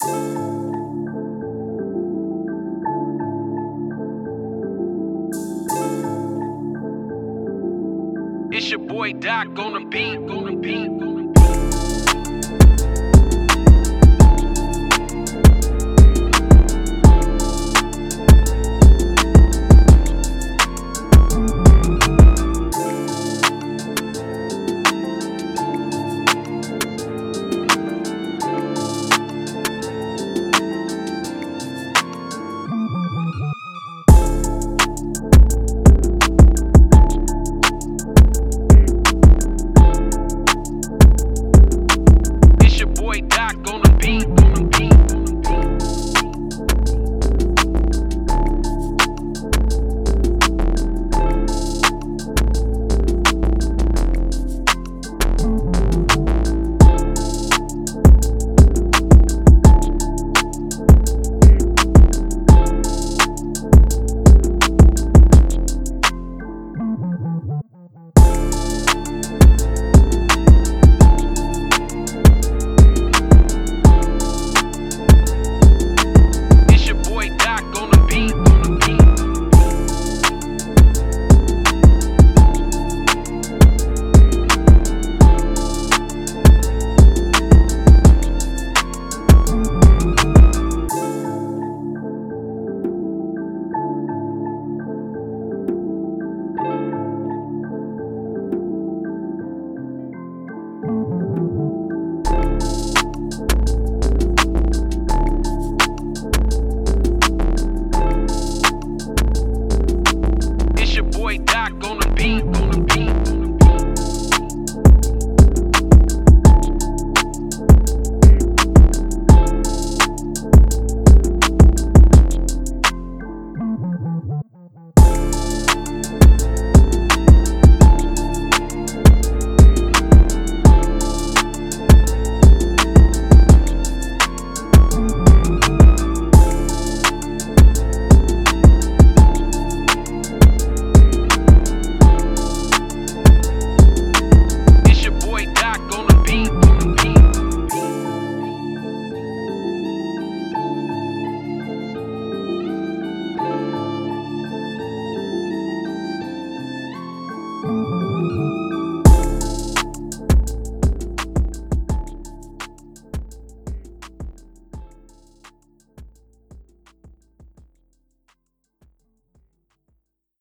It's your boy Doc on the beat, on the beat, on the beat. It's your boy Doc on the beat, on the beat, on the beat. It's your boy Doc on the beat, on the beat, It's your boy Doc on the beat, on the beat, on the beat. It's your boy Doc on the beat, on the beat, on the beat.